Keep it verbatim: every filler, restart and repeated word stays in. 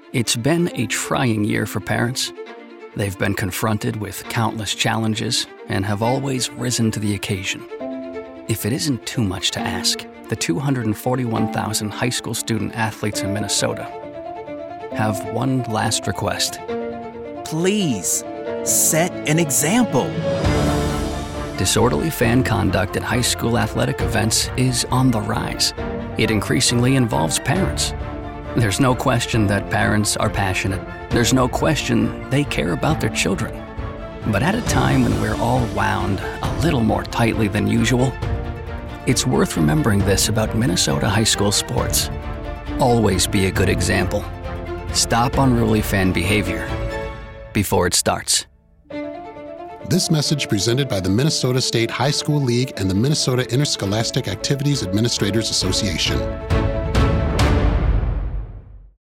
It's been a trying year for parents. They've been confronted with countless challenges and have always risen to the occasion. If it isn't too much to ask, the two hundred forty-one thousand high school student athletes in Minnesota have one last request. Please, set an example. Disorderly fan conduct at high school athletic events is on the rise. It increasingly involves parents. There's no question that parents are passionate. There's no question they care about their children. But at a time when we're all wound a little more tightly than usual, it's worth remembering this about Minnesota high school sports. Always be a good example. Stop unruly fan behavior before it starts. This message presented by the Minnesota State High School League and the Minnesota Interscholastic Activities Administrators Association.